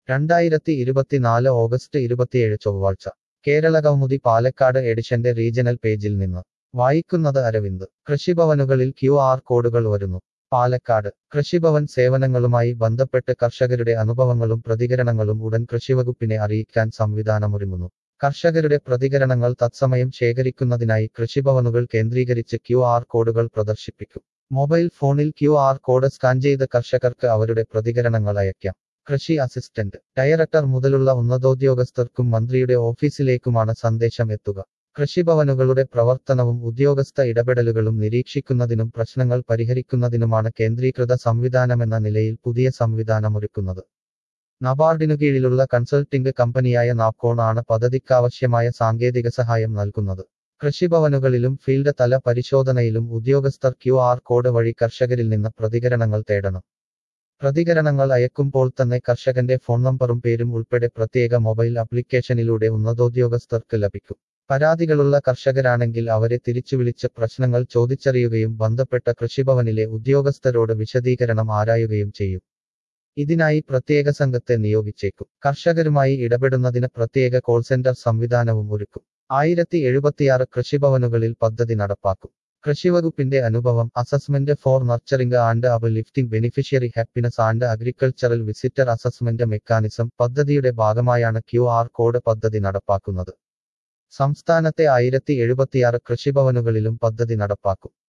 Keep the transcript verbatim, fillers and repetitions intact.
രണ്ടായിരത്തി ഇരുപത്തിനാല് ഓഗസ്റ്റ് ഇരുപത്തിയേഴ് ചൊവ്വാഴ്ച കേരളകൗമുദി പാലക്കാട് എഡിഷന്റെ റീജണൽ പേജിൽ നിന്ന് വായിക്കുന്നത് അരവിന്ദ്. കൃഷിഭവനുകളിൽ ക്യു ആർ കോഡുകൾ വരുന്നു. പാലക്കാട് കൃഷിഭവൻ സേവനങ്ങളുമായി ബന്ധപ്പെട്ട് കർഷകരുടെ അനുഭവങ്ങളും പ്രതികരണങ്ങളും ഉടൻ കൃഷിവകുപ്പിനെ അറിയിക്കാൻ സംവിധാനമൊരുങ്ങുന്നു. കർഷകരുടെ പ്രതികരണങ്ങൾ തത്സമയം ശേഖരിക്കുന്നതിനായി കൃഷിഭവനുകൾ കേന്ദ്രീകരിച്ച് ക്യു ആർ കോഡുകൾ പ്രദർശിപ്പിക്കും. മൊബൈൽ ഫോണിൽ ക്യു ആർ കോഡ് സ്കാൻ ചെയ്ത് കർഷകർക്ക് അവരുടെ പ്രതികരണങ്ങൾ അയയ്ക്കാം. കൃഷി അസിസ്റ്റന്റ്, ഡയറക്ടർ മുതലുള്ള ഉന്നതോദ്യോഗസ്ഥർക്കും മന്ത്രിയുടെ ഓഫീസിലേക്കുമാണ് സന്ദേശം എത്തുക. കൃഷിഭവനുകളുടെ പ്രവർത്തനവും ഉദ്യോഗസ്ഥ ഇടപെടലുകളും നിരീക്ഷിക്കുന്നതിനും പ്രശ്നങ്ങൾ പരിഹരിക്കുന്നതിനുമാണ് കേന്ദ്രീകൃത സംവിധാനമെന്ന നിലയിൽ പുതിയ സംവിധാനമൊരുക്കുന്നത്. നബാർഡിനു കീഴിലുള്ള കൺസൾട്ടിംഗ് കമ്പനിയായ നാപ്കോൺ ആണ് പദ്ധതിക്കാവശ്യമായ സാങ്കേതിക സഹായം നൽകുന്നത്. കൃഷിഭവനുകളിലും ഫീൽഡ് തല പരിശോധനയിലും ഉദ്യോഗസ്ഥർ ക്യു ആർ കോഡ് വഴി കർഷകരിൽ നിന്ന് പ്രതികരണങ്ങൾ തേടണം. പ്രതികരണങ്ങൾ അയക്കുമ്പോൾ തന്നെ കർഷകന്റെ ഫോൺ നമ്പറും പേരും ഉൾപ്പെടെ പ്രത്യേക മൊബൈൽ ആപ്ലിക്കേഷനിലൂടെ ഉന്നതോദ്യോഗസ്ഥർക്ക് ലഭിക്കും. പരാതികളുള്ള കർഷകരാണെങ്കിൽ അവരെ തിരിച്ചുവിളിച്ച് പ്രശ്നങ്ങൾ ചോദിച്ചറിയുകയും ബന്ധപ്പെട്ട കൃഷിഭവനിലെ ഉദ്യോഗസ്ഥരോട് വിശദീകരണം ആരായുകയും ചെയ്യും. ഇതിനായി പ്രത്യേക സംഘത്തെ നിയോഗിച്ചേക്കും. കർഷകരുമായി ഇടപെടുന്നതിന് പ്രത്യേക കോൾ സെന്റർ സംവിധാനവും ഒരുക്കും. ആയിരത്തി എഴുപത്തിയാറ് കൃഷിഭവനുകളിൽ പദ്ധതി നടപ്പാക്കും. കൃഷിവകുപ്പിന്റെ അനുഭവം, assessment for nurturing and uplifting beneficiary happiness and agricultural visitor assessment mechanism പദ്ധതിയുടെ ഭാഗമായാണ് ക്യു ആർ കോഡ് പദ്ധതി നടപ്പാക്കുന്നത്. സംസ്ഥാനത്തെ ആയിരത്തി എഴുപത്തിയാറ് കൃഷിഭവനുകളിലും പദ്ധതി നടപ്പാക്കും.